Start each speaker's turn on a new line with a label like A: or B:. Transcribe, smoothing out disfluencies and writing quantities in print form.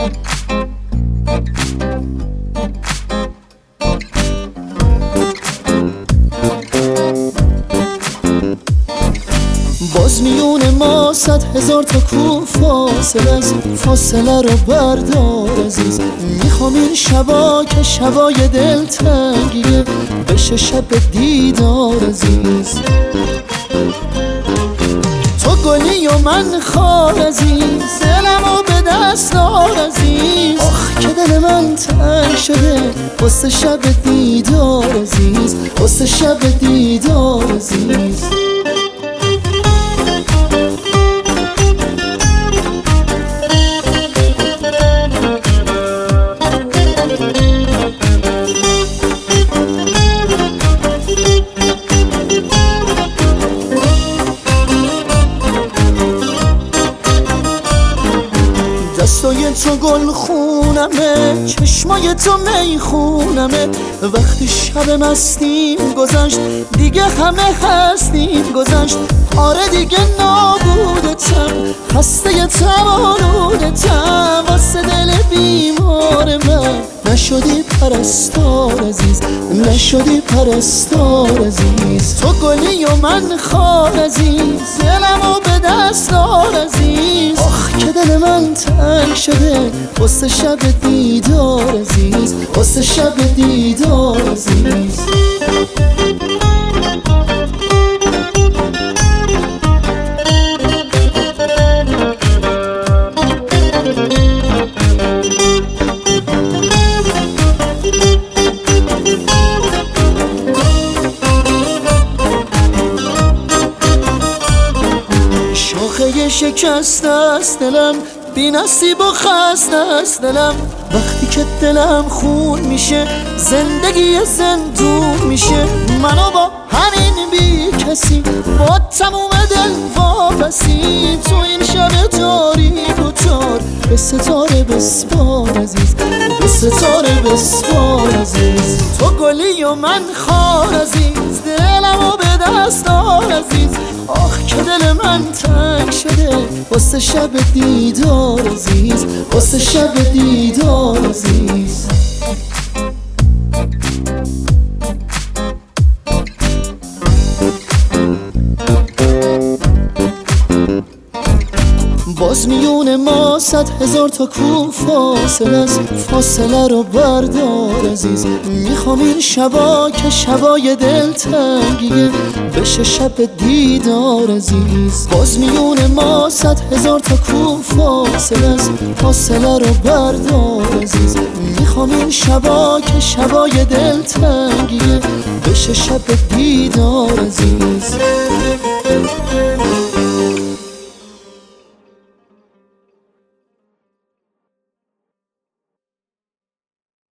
A: باز میون ما 100,000 تا کو فاصله است، فاصله رو بردار عزیز. میخوام این شبا که شبای دلتنگیه بشه شب دیدار عزیز. تو گلی و من خار عزیز، دلمو به دست دار عزیز. آخ که دل من تنگ شده واسه شب دیدار عزیز، واسه شب دیدار عزیز. دستای تو گل خونمه، چشمای تو می خونمه. وقتی شب مستیم گذشت دیگه همه هستیم گذشت. آره دیگه نابودتم، خسته تم آلودتم، واسه دل بیمار من نشدی پرستار عزیز، نشدی پرستار عزیز. تو گلی و من خار عزیز، دلمو به دست دار عزیز. آخ که دل من تنگ شده واسه شب دیدار عزیز، واسه شب دیدار عزیز. شاخه شکسته است دلم، بی نصیب و خسته است دلم. وقتی که دلم خون میشه زندگی زندون میشه. منو با همین بی کسی با تموم دل واپسی تو این شب تاریک و تار به ستاره بسپار عزیز، به ستاره بسپار عزیز. تو گلی و من خار عزیز، دلمو به دست دار عزیز. آخ که دل من تنگ شده واسه شب دیدار عزیز، واسه شب دیدار عزیز. باز میون ما 100,000 تا کو فاصله است، فاصله رو بردار عزیز. میخوام این شبا که شبای دلتنگیه بشه شب دیدار عزیز. باز میون ما 100,000 تا کو فاصله است، فاصله رو بردار عزیز. میخوام این شبا که شبای دلتنگیه بشه شب دیدار عزیز.